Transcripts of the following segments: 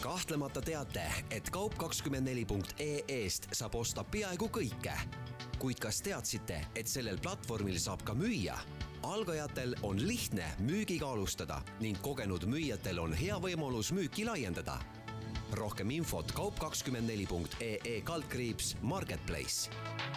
Kahtlemata teate, et kaup24.ee-st saab osta peaaegu kõike. Kuid kas teadsite, et sellel platvormil saab ka müüa? Algajatel on lihtne müügiga alustada ning kogenud müüjatel on hea võimalus müüki laiendada. Rohkem infot kaup24.ee/marketplace.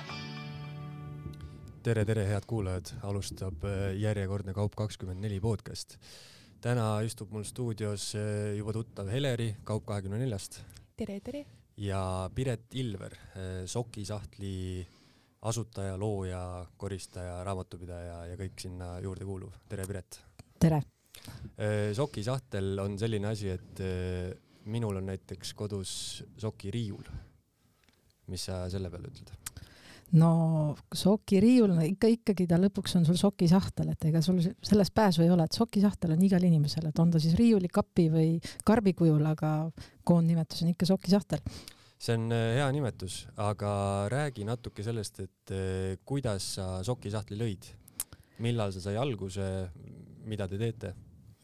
Tere, head kuulajad! Alustab järjekordne Kaup24 podcast. Täna istub mul stuudios juba tuttav Heleri Kaup24-st. Tere! Ja Piret Ilver, Sokisahtli asutaja, looja, koristaja, raamatupidaja ja kõik sinna juurde kuuluv. Tere, Piret! Tere! Sokisahtel on selline asi, et minul on näiteks kodus sokiriiul. Mis sa selle peale ütled? No sokiriiul, ikkagi ta lõpuks on sul sokisahtel, et ega sul sellest pääsu ei ole, et sokisahtel on igal inimesel, et on ta siis riiuli, kapi või karbi kujul, aga koondnimetus on ikka sokisahtel. See on hea nimetus, aga räägi natuke sellest, et kuidas sa sokisahtli lõid? Millal sa sai alguse, mida te teete?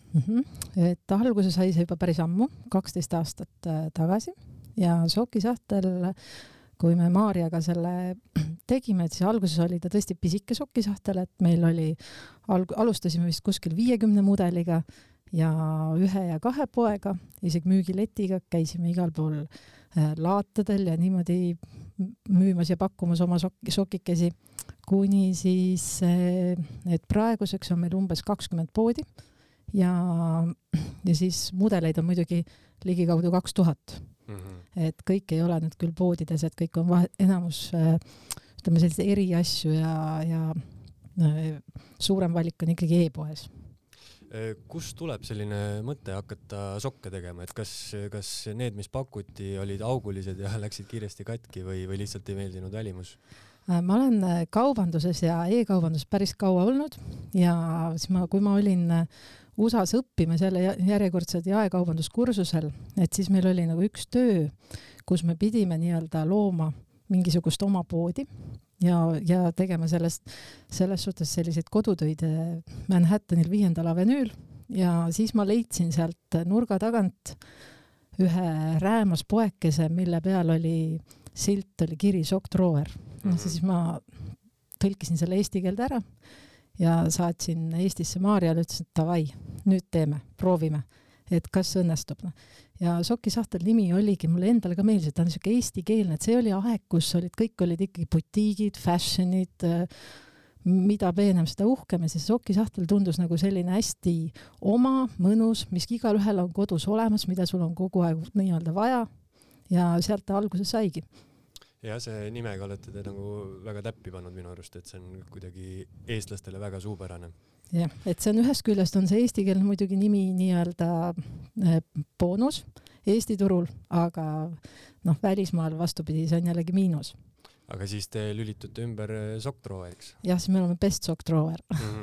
Et alguse sai see juba päris ammu, 12 aastat tagasi ja sokisahtel, kui me Maarjaga selle tegime, et siis alguses oli ta tõesti pisike sokisahtel, et meil oli, alustasime vist kuskil 50 mudeliga ja 1 ja 2 poega, isegi müügiletiga, käisime igal pool laatadel ja niimoodi müümas ja pakkumas oma sokikesi, kuni siis, et praeguseks on meil umbes 20 poodi ja siis mudeleid on muidugi ligikaudu 2000. Et kõik ei ole nüüd küll poodides, et kõik on enamus ütleme sellised eri asju ja suurem valik on ikkagi e-poes. Kus tuleb selline mõte hakata sokke tegema? Et kas need, mis pakuti, olid augulised ja läksid kiiresti katki või lihtsalt ei meeldinud välimus? Ma olen kaubanduses ja e-kaubanduses päris kaua olnud ja siis kui ma olin USA-s õppimas jälle järjekordselt jaekaubanduskursusel, et siis meil oli nagu üks töö, kus me pidime nii-öelda looma mingisugust oma poodi ja tegema selles suhtes selliseid kodutöid Manhattanil 5. avenüül ja siis ma leidsin sealt nurga tagant ühe räämas poekese, mille peal oli silt, oli kiri Sokk-Troover. Siis ma tõlkisin selle eesti keelde ära ja saatsin Eestisse Maarjale, ütlesin, et davai, nüüd teeme, proovime, et kas õnnestub. Ja sokisahtel nimi oligi, mulle endale ka meeldis, et ta on niisugune eestikeelne, et see oli aeg, kus kõik olid ikkagi butiigid, fashionid, mida peenem seda uhkem ja see sokisahtel tundus nagu selline hästi oma, mõnus, mis igalühel on kodus olemas, mida sul on kogu aeg nii-öelda vaja ja sealt ta alguse saigi. Ja see nimega olete te nagu väga täppi pannud minu arust, et see on kuidagi eestlastele väga suupärane. Jah, et see on ühest küljest on see eestikeelne muidugi nimi nii-öelda boonus Eesti turul, aga välismaal vastupidi, see on jällegi miinus. Aga siis te lülitute ümber Sokk-Trooveriks? Jah, siis me oleme best Sokk-Troover.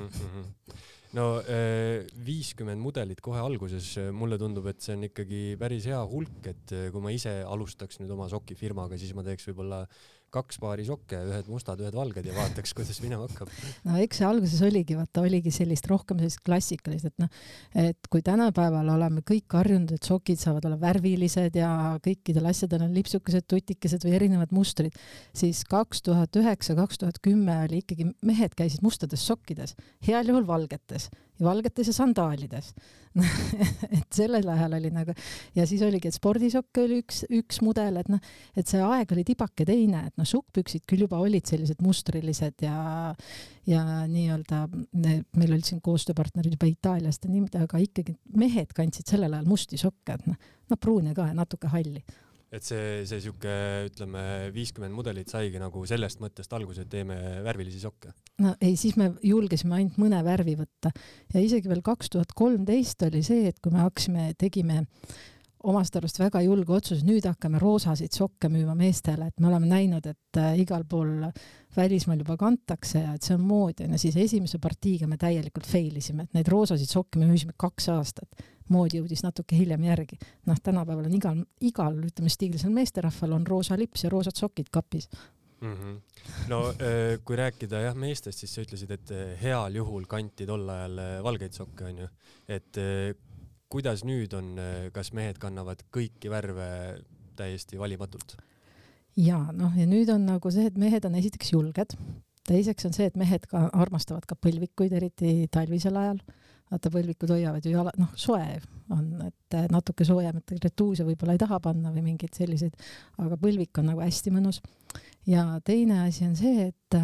No 50 mudelit kohe alguses, mulle tundub, et see on ikkagi päris hea hulk, et kui ma ise alustaks nüüd oma sokifirmaga, siis ma teeks võib-olla 2 paari sokke, ühed mustad, ühed valged ja vaataks, kuidas minema hakkab. No eks see alguses oligi sellist rohkem sellist klassikalist, et kui tänapäeval oleme kõik harjunud, et sokid saavad olla värvilised ja kõikidel asjadel on lipsukesed, tutikesed või erinevad mustrid, siis 2009-2010 oli ikkagi mehed käisid mustades sokkides, heal juhul valgetes ja sandaalides. Et sellel ajal oli nagu, ja siis oligi, et spordisokke oli üks mudel, et see aeg oli tibake teine, et sukkpüksid küll juba olid sellised mustrilised ja nii-öelda, meil olid siin koostööpartnerid juba Itaaliast ja niimoodi, aga ikkagi mehed kandsid sellel ajal musti sokke, pruune ka ja natuke halli. Et see siuke, ütleme, 50 mudelit saigi nagu sellest mõttest alguse, et teeme värvilisi sokke? No ei, siis me julgesime ainult mõne värvi võtta. Ja isegi veel 2013 oli see, et kui me tegime omast arust väga julge otsus, nüüd hakkame roosasid sokke müüma meestele, et me oleme näinud, et igal pool välismaal juba kantakse ja et see on moodi. Ja siis esimese partiiga me täielikult failisime, et neid roosasid sokke me müüsime 2 aastat. Moodi jõudis natuke hiljem järgi. Tänapäeval on igal ütleme, stiilisel meesterahval on roosa lips ja roosad sokid kapis. No kui rääkida meestest, siis sa ütlesid, et heal juhul kanti tol ajal valgeid sokke, on ju. Et kuidas nüüd on, kas mehed kannavad kõiki värve täiesti valimatult? Ja nüüd on nagu see, et mehed on esiteks julged. Teiseks on see, et mehed ka armastavad ka põlvikuid, eriti talvisel ajal. Vaata, põlvikud hoiavad ju soe on, et natuke soojemat retuuse võib-olla ei taha panna või mingid sellised, aga põlvik on nagu hästi mõnus. Ja teine asi on see, et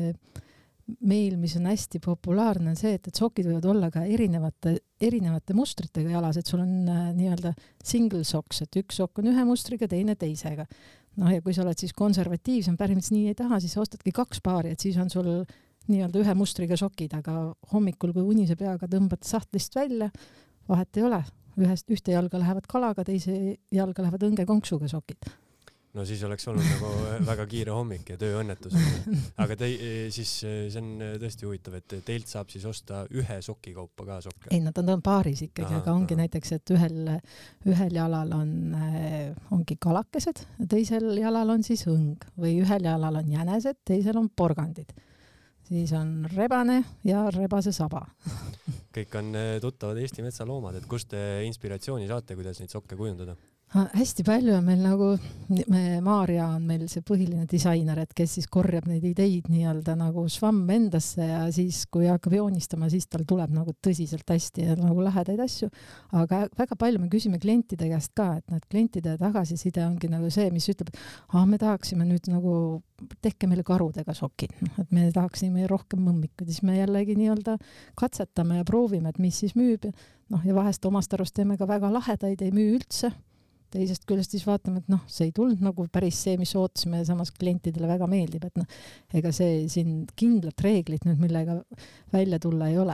meil, mis on hästi populaarne, on see, et sokid võivad olla ka erinevate mustritega jalas, et sul on nii-öelda single socks, et üks sokk on ühe mustriga, teine teisega. Ja kui sa oled siis konservatiivsem, pärimis nii ei taha, siis ostadki 2 paari, et siis on sul nii-öelda ühe mustriga sokid, aga hommikul, kui unise peaga tõmbad sahtlist välja, vahet ei ole. Ühte jalga lähevad kalaga, teise jalga lähevad õngekonksuga sokid. No siis oleks olnud nagu väga kiire hommik ja tööõnnetus. Aga siis see on tõesti huvitav, et teilt saab siis osta ühe soki kaupa ka sokke. Ei, nad on paaris ikkagi, aga ongi näiteks, et ühel jalal ongi kalakesed, teisel jalal on siis õng või ühel jalal on jänesed, teisel on porgandid. Siis on rebane ja rebase saba. Kõik on tuttavad Eesti metsaloomad, et kust te inspiratsiooni saate, kuidas neid sokke kujundada? Hästi palju on meil nagu, Maarja on meil see põhiline disainer, et kes siis korjab neid ideid nii-öelda nagu svamm endasse ja siis, kui hakkab joonistama, siis tal tuleb nagu tõsiselt hästi ja nagu lahedaid asju. Aga väga palju me küsime klientide käest ka, et need klientide tagasiside ongi nagu see, mis ütleb, et me tahaksime nüüd nagu, tehke meile karudega sokid, et me tahaksime rohkem mõmmikud, siis me jällegi nii-öelda katsetame ja proovime, et mis siis müüb. Ja vahest omast arust teeme ka väga lahedaid, ei müü üldse. Teisest küljest siis vaatame, et see ei tulnud nagu päris see, mis ootasime ja samas klientidele väga meeldib, et ega see siin kindlat reeglit nüüd, millega välja tulla ei ole.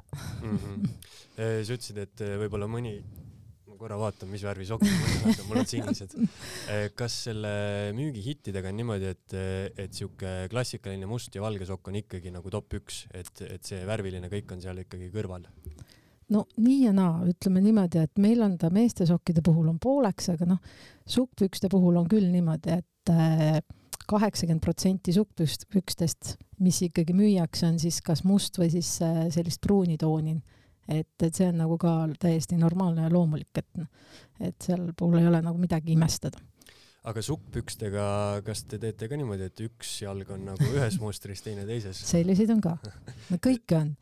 Sa ütlesid, et võib-olla mõni, ma korra vaatan, mis värvi sokid, mul on sinised. Kas selle müügihittidega on niimoodi, et siuke klassikaline must ja valge sokk on ikkagi nagu top 1, et see värviline kõik on seal ikkagi kõrval? No nii ja naa, ütleme niimoodi, et meil on ta meeste sokkide puhul on pooleks, aga sukkpükste puhul on küll niimoodi, et 80% sukkpükstest, mis ikkagi müüjaks on siis kas must või siis sellist pruuni tooni. Et see on nagu ka täiesti normaalne ja loomulik, et seal puhul ei ole nagu midagi imestada. Aga sukkpükstega, kas te teete ka niimoodi, et üks jalg on nagu ühes mustris, teine teises? Selliseid on ka. Kõike on.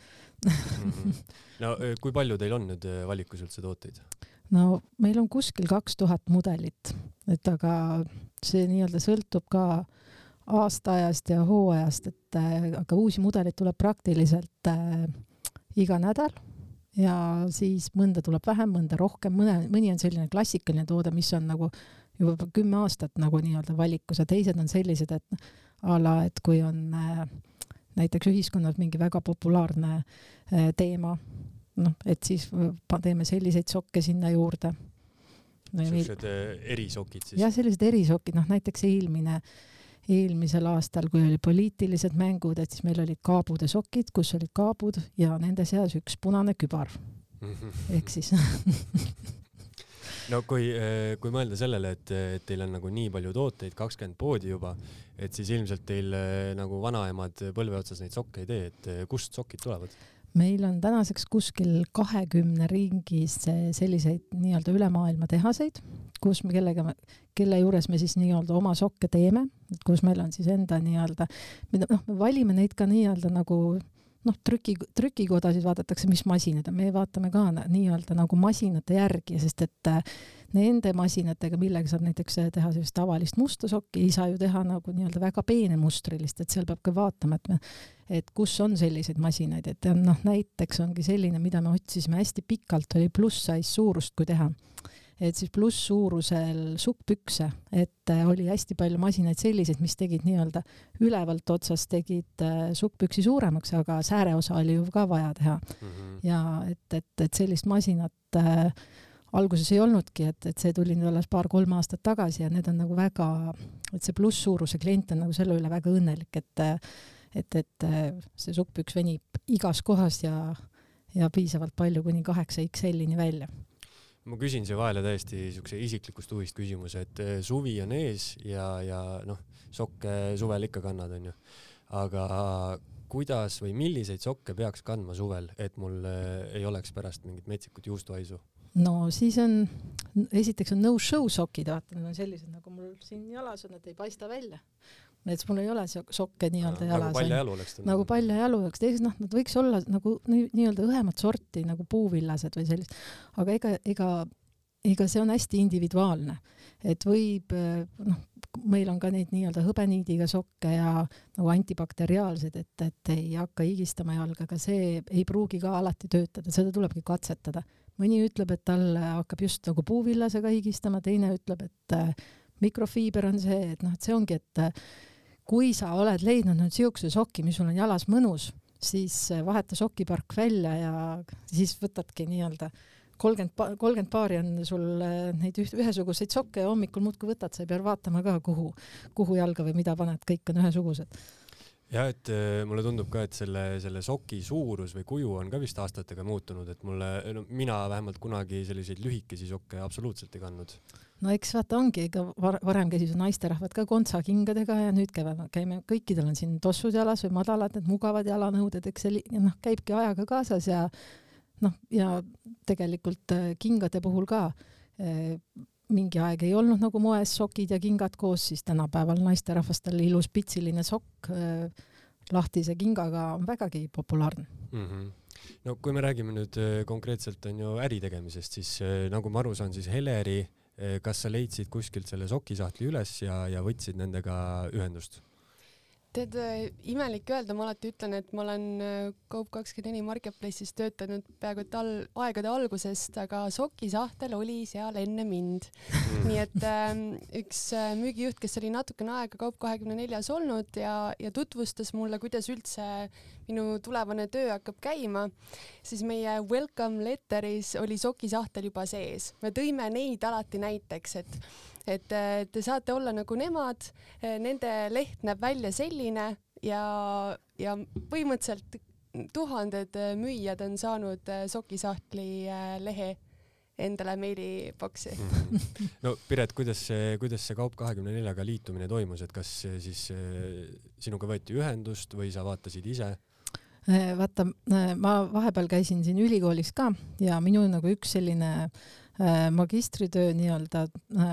No kui palju teil on nüüd valikus üldse tooteid? No meil on kuskil 2000 mudelit, et aga see nii-öelda sõltub ka aastaajast ja hooajast, et aga uusi mudelid tuleb praktiliselt iga nädal ja siis mõnda tuleb vähem, mõnda rohkem, mõni on selline klassikaline toode, mis on nagu juba 10 aastat nagu nii-öelda valikus ja teised on sellised, et kui on näiteks ühiskonnas mingi väga populaarne teema, et siis teeme selliseid sokke sinna juurde. Sellised erisokid siis? Ja sellised erisokid, näiteks eelmisel aastal, kui oli poliitilised mängud, et siis meil olid kaabude sokid, kus olid kaabud ja nende seas üks punane kübar. Ehk siis... No kui mõelda sellele, et teil on nagu nii palju tooteid, 20 poodi juba, et siis ilmselt teil nagu vanaemad põlve otsas neid sokke ei tee, et kust sokid tulevad? Meil on tänaseks kuskil 20 ringis selliseid nii-öelda üle maailma tehaseid, kelle juures me siis nii-öelda oma sokke teeme, kus meil on siis enda nii-öelda, me valime neid ka nii-öelda nagu trükikodasid vaadatakse, mis masinad on. Me vaatame ka nii-öelda nagu masinate järgi, sest et nende masinatega, millega saab näiteks teha sellist tavalist musta sokki, ei saa ju teha nagu nii-öelda väga peene mustrilist, et seal peab ka vaatama, et kus on selliseid masinaid, et näiteks ongi selline, mida me otsisime hästi pikalt, oli pluss-size suurust, kui teha. Et siis pluss suurusel sukkpükse, et oli hästi palju masinaid selliseid, mis tegid nii-öelda ülevalt otsast tegid sukkpüksi suuremaks, aga sääreosa oli ju ka vaja teha. Ja et sellist masinat alguses ei olnudki, et see tuli nüüd alles 2-3 aastat tagasi ja need on nagu väga, et see pluss suuruse klient on nagu selle üle väga õnnelik, et see sukkpüks venib igas kohas ja piisavalt palju kuni 8XL-ini välja. Ma küsin see vahele täiesti niisuguse isiklikust huvist küsimuse, et suvi on ees ja sokke suvel ikka kannad, on ju. Aga kuidas või milliseid sokke peaks kandma suvel, et mul ei oleks pärast mingit metsikut juustuhaisu? no siis on, esiteks on no-show sokid, vaata, need on sellised, nagu mul siin jalas on, et ei paista välja. Näiteks mul ei ole sokke nii-öelda jalas. Nagu paljajalu oleks ta. Nagu paljajalu oleks. Teiseks, nad võiks olla nagu nii-öelda õhemat sorti, nagu puuvillased või sellist. Aga ega see on hästi individuaalne. Et võib, meil on ka neid nii-öelda hõbeniidiga sokke ja nagu antibakteriaalsed, et ei hakka higistama jalga, aga see ei pruugi ka alati töötada, seda tulebki katsetada. Mõni ütleb, et tal hakkab just nagu puuvillasega higistama, teine ütleb, et mikrofiiber on see, et see ongi, et kui sa oled leidnud nüüd siukse sokki, mis sul on jalas mõnus, siis vaheta sokipark välja ja siis võtadki nii-öelda 30 paari on sul neid ühesuguseid sokke ja hommikul muudkui võtad, sa ei pea vaatama ka, kuhu jalga või mida paned, kõik on ühesugused. Ja et mulle tundub ka, et selle soki suurus või kuju on ka vist aastatega muutunud, et mina vähemalt kunagi selliseid lühikesi sokke absoluutselt ei kandnud. No eks vaata ongi, varem käisid naisterahvad ka kontsakingadega ja nüüd käime, kõikidel on siin tossud jalas või madalad, need mugavad jalanõuded, eks see käibki ajaga kaasas ja tegelikult kingade puhul ka mingi aeg ei olnud nagu moes sokid ja kingad koos, siis tänapäeval naisterahvastel ilus pitsiline sokk lahtise kingaga on vägagi populaarne. No kui me räägime nüüd konkreetselt on ju äritegemisest, siis nagu ma aru saan, siis Heleri, kas sa leidsid kuskilt selle sokisahtli üles ja võtsid nendega ühendust? Tead, imelik öelda, ma alati ütlen, et ma olen Coop24 Marketplace'is töötanud peaaegu aegade algusest, aga sokisahtel oli seal enne mind. Nii et üks müügijuht, kes oli natukene aega Coop24-s olnud ja tutvustas mulle, kuidas üldse minu tulevane töö hakkab käima, siis meie welcome letteris oli sokisahtel juba sees. Me tõime neid alati näiteks, et te saate olla nagu nemad, nende leht näeb välja selline ja põhimõtteliselt tuhanded müüjad on saanud sokisahtli lehe endale meiliboksi. No Piret, kuidas see Coop24-ga liitumine toimus, et kas siis sinuga võeti ühendust või sa vaatasid ise? Vaata, ma vahepeal käisin siin ülikoolis ka ja minu nagu üks selline magistritöö nii-öelda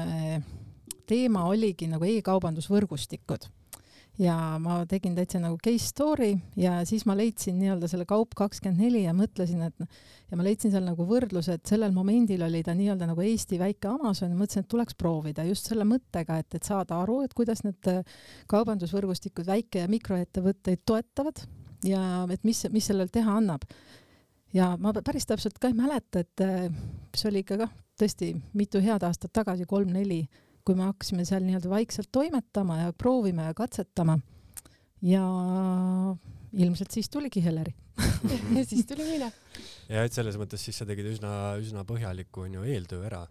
teema oligi nagu e-kaubandusvõrgustikud ja ma tegin täitsa nagu case story ja siis ma leidsin nii-öelda selle Coop24 ja mõtlesin, ja ma leidsin seal nagu võrdluse, et sellel momendil oli ta nii-öelda nagu Eesti väike Amazon ja mõtlesin, et tuleks proovida just selle mõttega, et saada aru, et kuidas need kaubandusvõrgustikud väike- ja mikroettevõtteid toetavad ja et mis sellel teha annab. Ja ma päris täpselt ka ei mäleta, et see oli ikka tõesti mitu head aastat tagasi, 3-4, kui me hakkasime seal nii-öelda vaikselt toimetama ja proovime ja katsetama. Ja ilmselt siis tuligi Heleri. Ja siis tuli mina. Ja et selles mõttes siis sa tegid üsna põhjaliku eeltöö ära.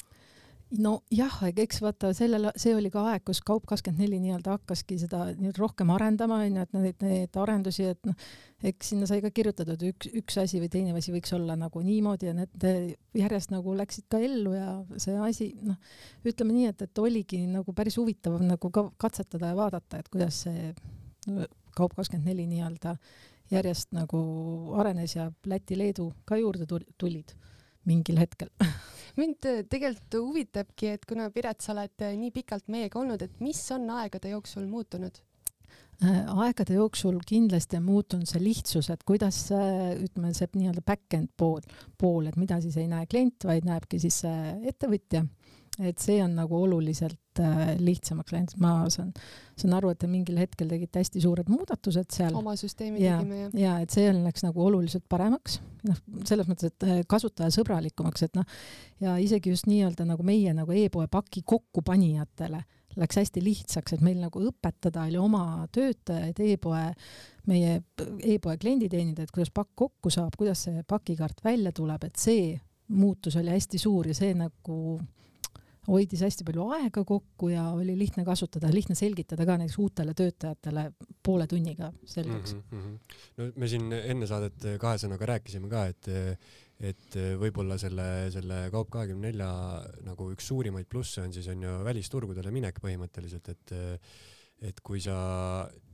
No jah, eks vaata, see oli ka aeg, kus Coop24 nii-öelda hakkaski seda rohkem arendama, et need arendusi, et eks sinna sai ka kirjutatud üks asi või teine asi võiks olla nagu niimoodi ja need järjest nagu läksid ka ellu ja see asi, ütleme nii, et oligi nagu päris huvitav nagu ka katsetada ja vaadata, et kuidas see Coop24 nii-öelda järjest nagu arenes ja Läti-Leedu ka juurde tulid mingil hetkel. Mind tegelikult huvitabki, et kuna Piret, sa oled nii pikalt meiega olnud, et mis on aegade jooksul muutunud? Aegade jooksul kindlasti on muutunud see lihtsus, et kuidas ütleme, see nii-öelda back-end pool, et mida siis ei näe klient, vaid näebki siis ettevõtja. Et see on nagu oluliselt lihtsamaks läinud. Ma saan aru, et te mingil hetkel tegite hästi suured muudatused seal. Oma süsteemi tegime, jah. Ja, et see läks nagu oluliselt paremaks. Selles mõttes, et kasutaja sõbralikumaks, et ja isegi just nii-öelda nagu meie nagu e-poe paki kokkupanijatele läks hästi lihtsaks, et meil nagu õpetada oli oma töötajaid meie e-poe klienditeenindajaid, kuidas pakk kokku saab, kuidas see pakikaart välja tuleb, et see muutus oli hästi suur ja see nagu hoidis hästi palju aega kokku ja oli lihtne kasutada, lihtne selgitada ka näiteks uutele töötajatele poole tunniga selgeks. No me siin enne saadet 2 sõnaga rääkisime ka, et võib-olla selle Coop24 nagu üks suurimaid plusse on siis on ju välisturgudele minek põhimõtteliselt, et kui sa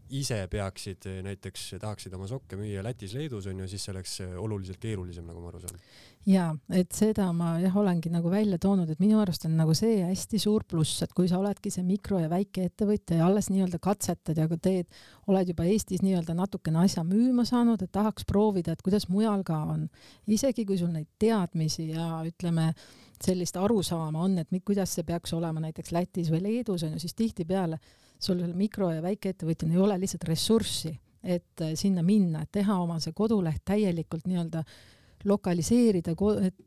ise peaksid näiteks, tahaksid oma sokke müüa Lätis, Leedus on ju, siis see oleks oluliselt keerulisem, nagu ma aru saan. Ja, et seda ma olengi nagu välja toonud, et minu arust on nagu see hästi suur pluss, et kui sa oledki see mikro- ja väike ettevõtja ja alles nii-öelda katsetad ja kui oled juba Eestis nii-öelda natukene asja müüma saanud, et tahaks proovida, et kuidas mujal ka on. Isegi kui sul neid teadmisi ja ütleme, sellist arusaama on, et kuidas see peaks olema näiteks Lätis või Leedus, on ju, siis tihtipeale sul mikro- ja väikeettevõtjana ei ole lihtsalt ressurssi, et sinna minna, et teha oma see koduleht täielikult nii-öelda lokaliseerida,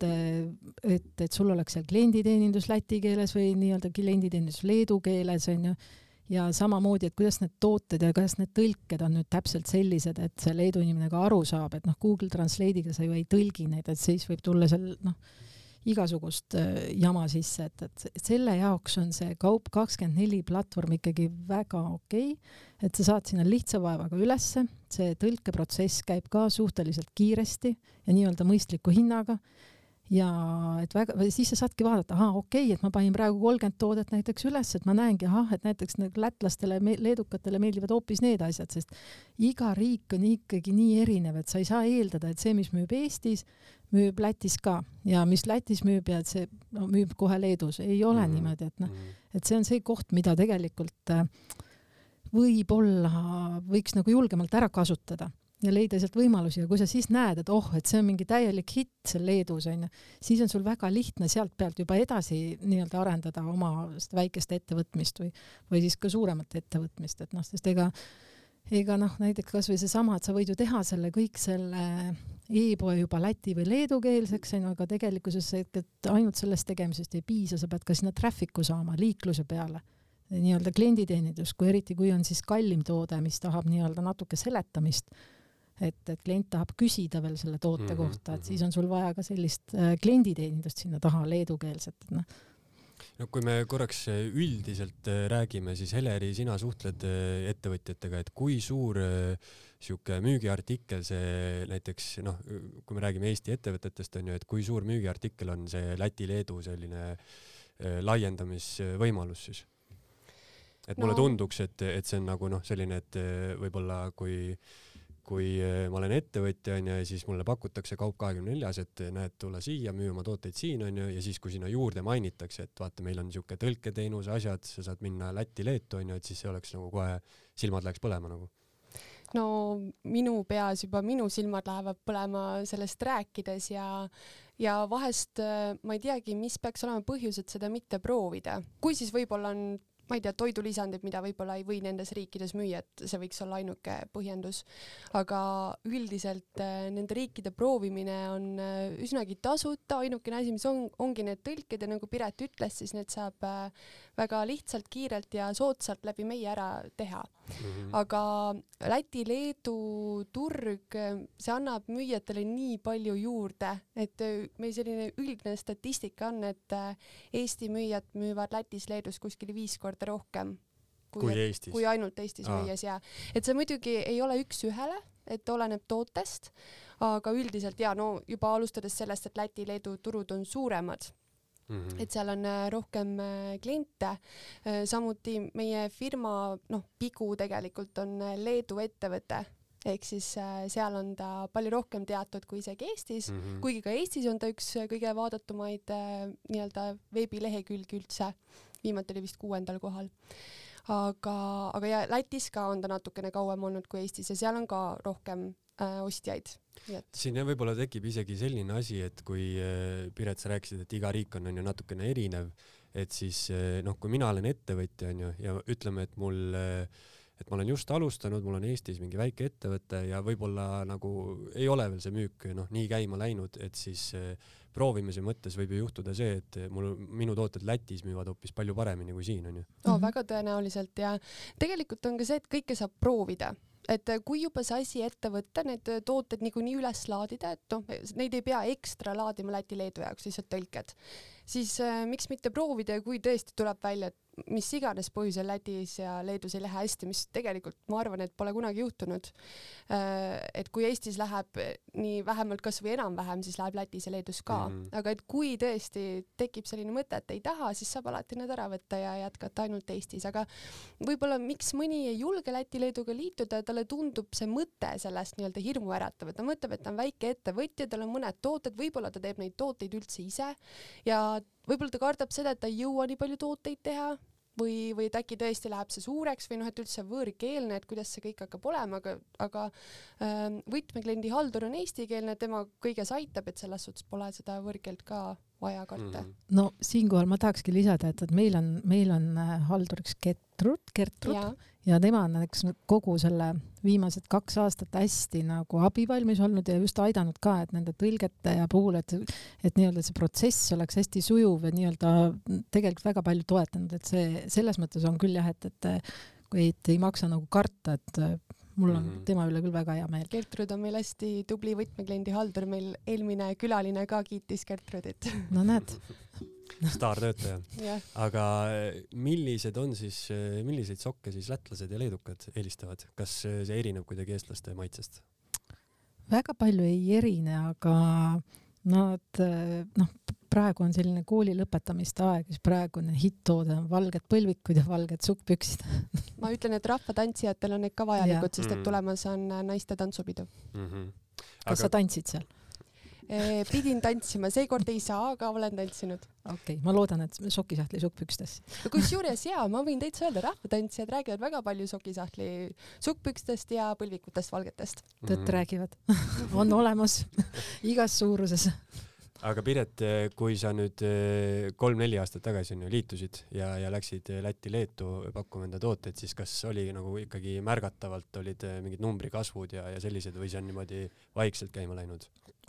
et sul oleks seal klienditeenindus läti keeles või nii-öelda klienditeenindus leedu keeles, on ju, ja samamoodi, et kuidas need tooted ja kuidas need tõlked on nüüd täpselt sellised, et see leedu inimene ka aru saab, et Google Translate'iga sa ju ei tõlgi neid, et siis võib tulla seal igasugust jama sisse, et selle jaoks on see Kaup24 platvorm ikkagi väga okei, et sa saad sinna lihtsa vaevaga ülesse, see tõlkeprotsess käib ka suhteliselt kiiresti ja nii-öelda mõistliku hinnaga ja et siis sa saadki vaadata, et ma panin praegu 30 toodet näiteks üles, et ma näengi, et näiteks lätlastele, leedukatele meeldivad hoopis need asjad, sest iga riik on ikkagi nii erinev, et sa ei saa eeldada, et see, mis müüb Eestis, müüb Lätis ka ja mis Lätis müüb ja et see müüb kohe Leedus. Ei ole niimoodi, et see on see koht, mida tegelikult võib-olla võiks nagu julgemalt ära kasutada ja leida sealt võimalusi ja kui sa siis näed, et et see on mingi täielik hitt seal Leedus, siis on sul väga lihtne sealt pealt juba edasi nii-öelda arendada oma väikest ettevõtmist või siis ka suuremat ettevõtmist, et sest ega näiteks kas või seesama, et sa võid ju teha kõik selle e-poe juba läti või leedu keelseks, aga tegelikkuses et ainult sellest tegemisest ei piisa, sa pead ka sinna traffic'u saama liikluse peale, nii-öelda klienditeenindus, eriti kui on siis kallim toode, mis tahab nii-öelda natuke seletamist, et klient tahab küsida veel selle toote kohta, et siis on sul vaja ka sellist klienditeenindust sinna taha leedukeelset. No kui me korraks üldiselt räägime, siis Heleri, sina suhtled ettevõtjatega, et kui suur siuke müügiartikkel see näiteks, kui me räägime Eesti ettevõtetest, on ju, et kui suur müügiartikkel on see Läti-Leedu selline laiendamisvõimalus siis? Et mulle tunduks, et see on nagu selline, et võib-olla kui ma olen ettevõtja ja siis mulle pakutakse Kaup24, et näed, tulla siia, müü oma tooteid siin on ju, ja siis kui sinna juurde mainitakse, et vaata, meil on siuke tõlketeenuse asjad, sa saad minna Lätti-Leetu on ju, et siis see oleks nagu kohe silmad läheks põlema nagu. No minu peas juba minu silmad lähevad põlema sellest rääkides ja vahest ma ei teagi, mis peaks olema põhjus, et seda mitte proovida. Kui siis võib-olla on ma ei tea, toidulisandid, mida võib-olla ei või nendes riikides müüa, et see võiks olla ainuke põhjendus. Aga üldiselt nende riikide proovimine on üsnagi tasuta, ainukene asi, mis ongi need tõlked ja nagu Piret ütles, siis need saab väga lihtsalt, kiirelt ja soodsalt läbi meie ära teha. Aga Läti-Leedu turg, see annab müüjatele nii palju juurde, et meil selline üldine statistika on, et Eesti müüjad müüvad Lätis-Leedus kuskil 5 korda rohkem kui ainult Eestis müües. Ja. Et see muidugi ei ole üks ühele, et oleneb tootest, aga üldiselt juba alustades sellest, et Läti-Leedu turud on suuremad. Et seal on rohkem kliente, samuti meie firma Pigu tegelikult on Leedu ettevõte, ehk siis seal on ta palju rohkem teatud kui isegi Eestis, kuigi ka Eestis on ta üks kõige vaadatumaid nii-öelda veebilehekülgi üldse, viimati oli vist 6. kohal. Aga ja Lätis ka on ta natukene kauem olnud kui Eestis ja seal on ka rohkem ostjaid. Siin võib-olla tekib isegi selline asi, et kui Piret, sa rääkisid, et iga riik on ju natukene erinev, et siis kui mina olen ettevõtja on ju, ja ütleme, et ma olen just alustanud, mul on Eestis mingi väike ettevõte ja võib-olla nagu ei ole veel see müük nii käima läinud, et siis proovimise mõttes võib ju juhtuda see, et minu tooted Lätis müüvad hoopis palju paremini kui siin on ju. Väga tõenäoliselt ja tegelikult on ka see, et kõike saab proovida. Et kui juba see asi ette võtta, need tooted nii üles laadida, et neid ei pea ekstra laadima Läti-Leedu jaoks, lihtsalt tõlked, siis miks mitte proovida ja kui tõesti tuleb välja, et mis iganes põhjusel Lätis ja Leedus ei lähe hästi, mis tegelikult ma arvan, et pole kunagi juhtunud. Et kui Eestis läheb nii vähemalt kas või enam-vähem, siis läheb Lätis ja Leedus ka. Aga et kui tõesti tekib selline mõte, et ei taha, siis saab alati need ära võtta ja jätkata ainult Eestis. Aga võib-olla miks mõni ei julge Läti-Leeduga liituda, talle tundub see mõte sellest nii-öelda hirmu äratav. Ta mõtleb, et ta on väike ettevõtja, tal on mõned tooted, võib-olla ta teeb neid tooteid üldse ise ja võib-olla ta kardab seda, et ta ei jõua nii palju tooteid teha või et äkki tõesti läheb see suureks või et üldse võõrkeelne, et kuidas see kõik hakkab olema, aga võtmekliendi haldur on eestikeelne, tema kõiges aitab, et selles suhtes pole seda võõrkeelt ka vaja karta. No siinkohal ma tahakski lisada, et meil on halduriks Gertrud ja tema on kogu selle viimased 2 aastat hästi nagu abivalmis olnud ja just aidanud ka, et nende tõlgete ja puhul, et nii-öelda see protsess oleks hästi sujuv ja nii-öelda tegelikult väga palju toetanud, et see selles mõttes on küll jah, et ei maksa nagu karta, et mul on tema üle küll väga hea meel. Gertrud on meil hästi tubli võtmekliendi haldur, meil eelmine külaline ka kiitis Gertrudit. No näed. Staartöötaja. Yeah. Aga milliseid sokke siis lätlased ja leedukad eelistavad? Kas see erineb kuidagi eestlaste maitsest? Väga palju ei erine, aga nad, praegu on selline kooli lõpetamiste aeg, siis praegune hittoode on valged põlvikud ja valged sukkpüksid. Ma ütlen, et rahvatantsijatel on need ka vajalikud, sest et tulemas on naiste tantsupidu. Kas sa tantsid seal? Pidin tantsima, seekord ei saa, aga olen tantsinud. Okei, ma loodan, et sokisahtli sukkpükstes. Kusjuures ma võin teid öelda, rahvatantsijad räägivad väga palju sokisahtli sukkpükstest ja põlvikutest valgetest. Tõtt räägivad. On olemas igas suuruses. Aga Piret, kui sa nüüd 3-4 aastat tagasi liitusid ja läksid Läti-Leetu pakkuma enda tooteid, siis kas oli nagu ikkagi märgatavalt olid mingid numbrikasvud ja sellised või see on niimoodi vaikselt käima läinud?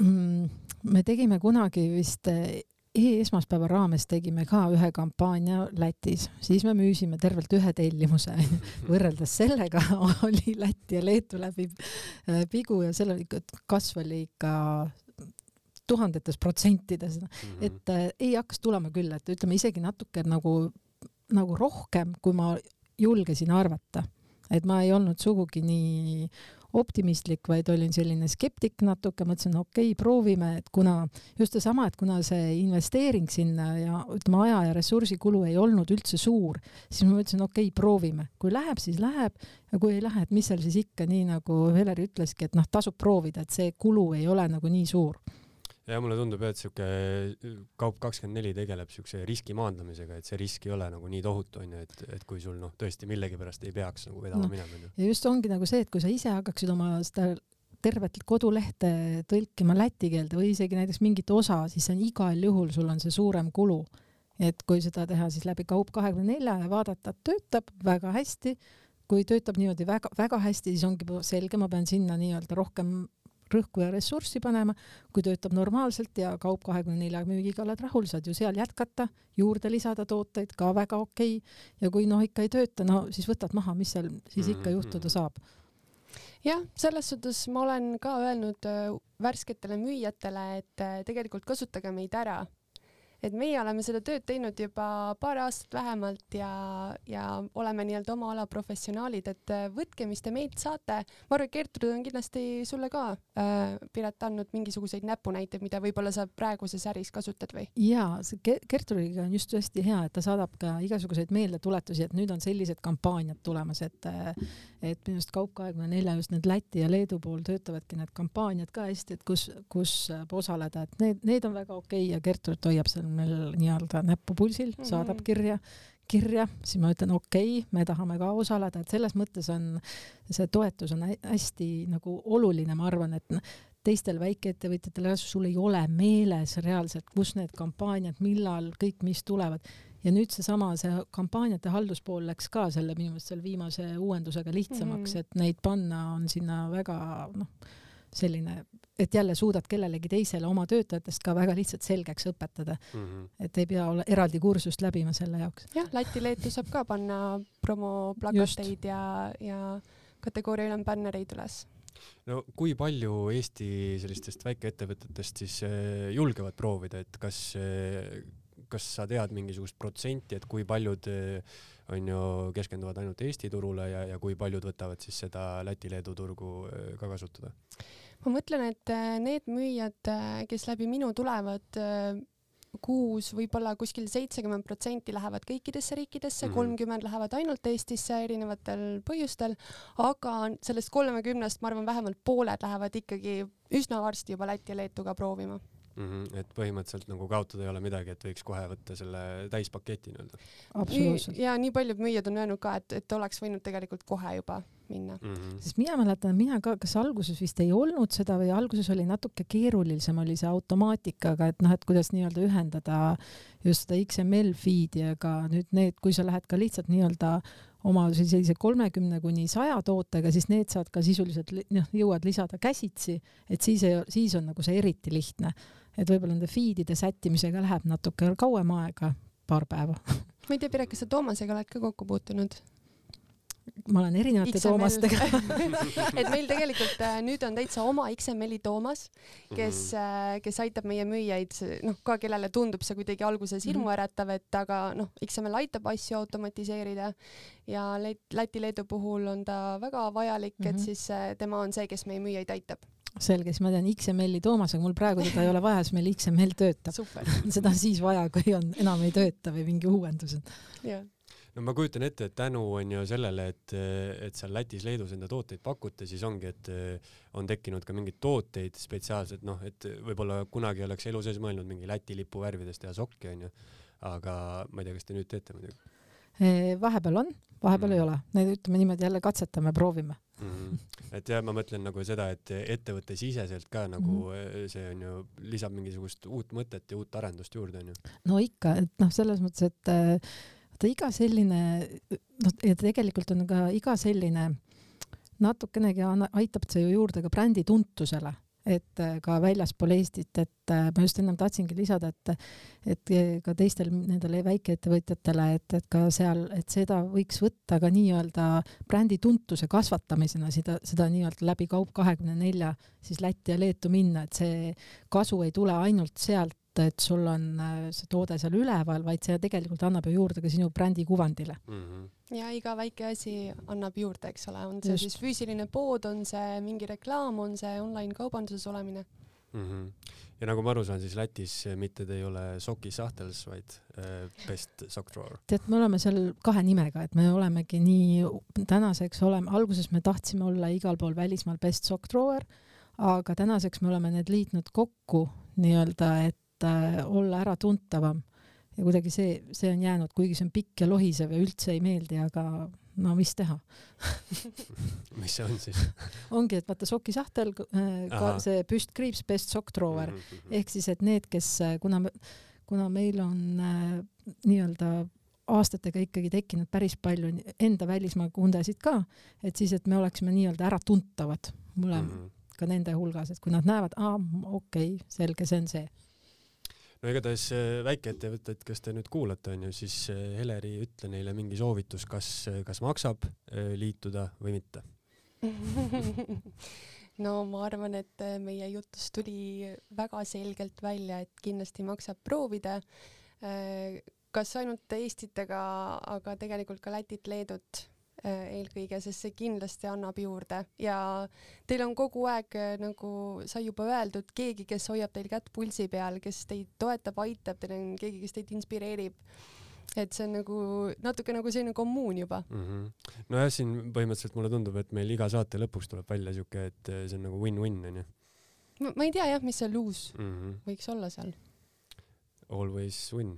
Me tegime kunagi vist esmaspäeva raames tegime ka ühe kampaania Lätis, siis me müüsime tervelt ühe tellimuse. Võrreldes sellega oli Läti ja Leetu läbi pigu ja selle kasv oli ikka tuhandetes protsendides, et ei hakkas tulema küll, et ütleme isegi natuke nagu rohkem, kui ma julgesin arvata. Et ma ei olnud sugugi nii optimistlik, vaid olin selline skeptik natuke, mõtlesin, okei, proovime, et kuna just seesama, et kuna see investeering sinna ja ütleme aja ja ressursikulu ei olnud üldse suur, siis ma mõtlesin, okei, proovime. Kui läheb, siis läheb ja kui ei lähe, et mis seal siis ikka nii nagu Heleri ütleski, et tasub proovida, et see kulu ei ole nagu nii suur. Ja mulle tundub, et Kaup24 tegeleb riski maandamisega, et see risk ei ole nagu nii tohutu, et kui sul tõesti millegi pärast ei peaks nagu vedama minema. Ja just ongi nagu see, et kui sa ise hakkaksid oma seda tervet kodulehte tõlkima läti keelde või isegi näiteks mingit osa, siis on igal juhul sul on see suurem kulu. Et kui seda teha siis läbi Kaup24 ja vaadata, et töötab väga hästi, kui töötab niimoodi väga, väga hästi, siis ongi selge, ma pean sinna nii-öelda rohkem rõhku ja ressurssi panema, kui töötab normaalselt ja Kaup24 müügiga oled rahul, saad ju seal jätkata, juurde lisada tooteid ka väga okei. Ja kui ikka ei tööta, siis võtad maha, mis seal siis ikka juhtuda saab. Jah, selles suhtes ma olen ka öelnud värsketele müüjatele, et tegelikult kasutage meid ära. Et meie oleme seda tööd teinud juba paar aastat vähemalt ja oleme nii-öelda oma ala professionaalid, et võtke, mis te meilt saate. Ma arvan, Gertrud on kindlasti sulle ka Piret andnud mingisuguseid näpunäiteid, mida võib-olla sa praeguses äris kasutad või? Jaa, Gertrudiga on just hästi hea, et ta saadab ka igasuguseid meeldetuletusi, et nüüd on sellised kampaaniad tulemas, et minust Kaup24 just need Läti ja Leedu pool töötavadki need kampaaniad ka hästi, et kus osaleda, et need on väga okei ja Gertrud hoiab seal meil nii-öelda näpupulsil, saadab kirja, siis ma ütlen okei, me tahame ka osaleda, et selles mõttes on see toetus on hästi nagu oluline, ma arvan, et teistel väikeettevõtjatel sul ei ole meeles reaalselt, kus need kampaaniad, millal kõik, mis tulevad. Ja nüüd see kampaaniate halduspool läks ka selle viimase uuendusega lihtsamaks, et neid panna on sinna väga selline, et jälle suudad kellelegi teisele oma töötajatest ka väga lihtsalt selgeks õpetada. Et ei pea eraldi kursust läbima selle jaoks. Jah, Läti-Leetu saab ka panna promoplakateid ja kategooria ülem bännereid üles. No kui palju Eesti sellistest väikeettevõtetest siis julgevad proovida, et kas kas sa tead mingisugust protsenti, et kui paljud on ju keskenduvad ainult Eesti turule ja kui paljud võtavad siis seda Läti-Leedu turgu ka kasutada? Ma mõtlen, et need müüjad, kes läbi minu tulevad kuus, võib-olla kuskil 70% lähevad kõikidesse riikidesse, 30 lähevad ainult Eestisse erinevatel põhjustel, aga sellest 30-st ma arvan vähemalt pooled lähevad ikkagi üsna varsti juba Läti ja Leetuga proovima. Et põhimõtteliselt nagu kaotada ei ole midagi, et võiks kohe võtta selle täispaketi nii-öelda. Absoluutselt. Ja nii paljud müüjad on öelnud ka, et oleks võinud tegelikult kohe juba minna. Sest mina mäletan, mina ka, kas alguses vist ei olnud seda või alguses oli natuke keerulisem oli see automaatikaga, et et kuidas nii-öelda ühendada just seda XML feed'i, aga nüüd need, kui sa lähed ka lihtsalt nii-öelda oma sellise 30–100 tootega, siis need saad ka sisuliselt jõuad lisada käsitsi, et siis on nagu see eriti lihtne. Et võib-olla nende feed'ide sättimisega läheb natuke kauem aega, paar päeva. Ma ei tea, Piret, kas sa Toomasega oled ka kokku puutunud? Ma olen erinevate XML. Toomastega. Et meil tegelikult nüüd on täitsa oma XML-i Toomas, kes aitab meie müüjaid, ka kellele tundub see kuidagi alguses hirmuäratav, et aga XML aitab asju automatiseerida ja Läti-Leedu puhul on ta väga vajalik, et siis tema on see, kes meie müüjaid aitab. Selge, siis ma tean XML-i Toomas, aga mul praegu teda ei ole vaja, siis meil XML töötab. Super. Seda siis vaja, kui enam ei tööta või mingi uuendused. Jah. No ma kujutan ette, et tänu on ju sellele, et seal Lätis-Leedus enda tooteid pakute, siis ongi, et on tekkinud ka mingid tooteid spetsiaalselt, et võib-olla kunagi oleks elu sees mõelnud mingi Läti lipu värvidest teha sokki, on ju. Aga ma ei tea, kas te nüüd teete muidugi? Vahepeal on, vahepeal ei ole. Need ütleme niimoodi jälle katsetame, proovime. Et jah, ma mõtlen nagu seda, et ettevõtte siseselt ka nagu see on ju lisab mingisugust uut mõtet ja uut arendust juurde, on ju? No ikka, et selles mõttes, et iga selline, ja tegelikult on ka iga selline natukenegi aitab see ju juurde ka brändi tuntusele, et ka väljaspool Eestit, et ma just ennem tahtsingi lisada, et ka teistel nendele väikeettevõtjatele, et ka seal, et seda võiks võtta ka nii-öelda brändi tuntuse kasvatamisena, seda nii-öelda läbi Kaup24 siis Lätti ja Leetu minna, et see kasu ei tule ainult sealt, et sul on see toode seal üleval, vaid see tegelikult annab ju juurde ka sinu brändi kuvandile. Ja iga väike asi annab juurde, eks ole. On see just. Siis füüsiline pood, on see mingi reklaam, on see online kaubanduses olemine. Ja nagu ma aru saan, siis Lätis mitte te ei ole Soki Sahtels, vaid Best Sock Drawer. Tead, me oleme seal kahe nimega, et me olemegi nii tänaseks alguses me tahtsime olla igal pool välismaal Best Sock Drawer, aga tänaseks me oleme need liitnud kokku nii-öelda, et olla ära tuntavam ja kuidagi see on jäänud, kuigi see on pikk ja lohisev ja üldse ei meeldi, aga no mis teha? Mis see on siis? Ongi, et vaata Soki Sahtel ka see püstkriips Best Sock Drawer ehk siis, et need, kes kuna meil on nii-öelda aastatega ikkagi tekkinud päris palju enda välismaa kundasid ka, et siis, et me oleksime nii-öelda ära tuntavad ka nende hulgas, et kui nad näevad, okei, selge, see on see. No igatahes väikeettevõtted, kas te nüüd kuulate, on ju, siis Heleri ütle neile mingi soovitus, kas maksab liituda või mitte? No ma arvan, et meie jutust tuli väga selgelt välja, et kindlasti maksab proovida. Kas ainult Eestitega, aga tegelikult ka Lätit, Leedut eelkõige, sest see kindlasti annab juurde ja teil on kogu aeg, nagu sai juba öeldud, keegi, kes hoiab teil kätt pulsi peal, kes teid toetab, aitab, teil on keegi, kes teid inspireerib, et see on nagu natuke nagu selline kommuun juba. No jah, siin põhimõtteliselt mulle tundub, et meil iga saate lõpuks tuleb välja siuke, et see on nagu win-win, on ju? Ma ei tea jah, mis see luus võiks olla seal. Always win.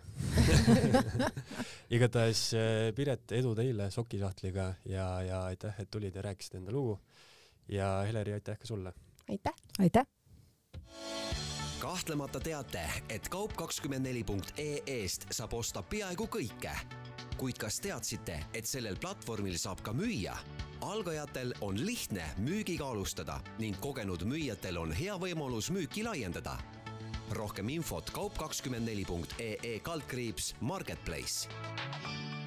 Igatahes Piret, edu teile Sokisahtliga ja aitäh, et tulid ja rääkisid enda lugu. Ja Heleri, aitäh ka sulle. Aitäh. Aitäh. Kahtlemata teate, et kaup24.ee-st saab osta peaaegu kõike. Kuid kas teadsite, et sellel platvormil saab ka müüa? Algajatel on lihtne müügiga alustada ning kogenud müüjatel on hea võimalus müüki laiendada. Rohkem infot kaup24.ee /marketplace.